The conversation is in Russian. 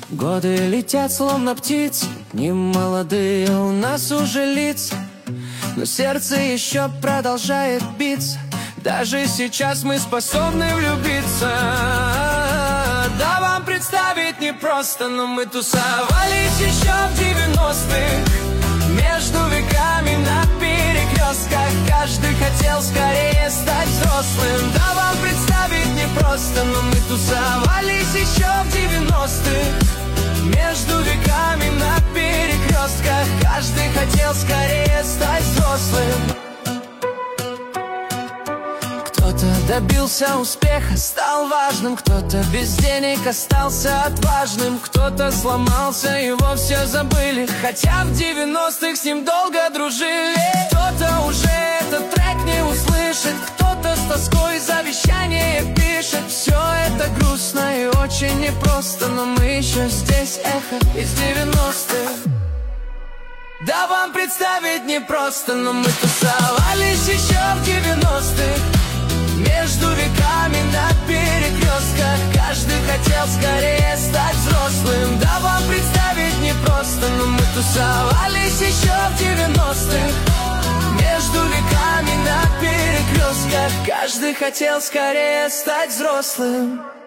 Годы летят, словно птицы, не молодые у нас уже лица, но сердце еще продолжает биться. Даже сейчас мы способны влюбиться. Да, вам представить непросто, но мы тусовались еще в 90-х. Между веками на перекрестках каждый хотел скорее стать взрослым. Да, вам представить непросто, но мы тусовались еще в 90-х. Между веками на перекрестках каждый хотел скорее стать взрослым. Кто-то добился успеха, стал важным, кто-то без денег остался отважным, кто-то сломался и вовсе забыли, хотя в 90-х с ним долго дружили. Кто-то уже этот трек не услышит, кто-то с тоской завещание пишет. Все это грустно и очень непросто, но мы еще здесь, эхо из 90-х. Да, вам представить непросто, но мы тусовались еще в 90-х. Между веками на перекрестках каждый хотел скорее стать взрослым. Да, вам представить непросто, но мы тусовались еще в 90-х. Между веками на перекрестках каждый хотел скорее стать взрослым.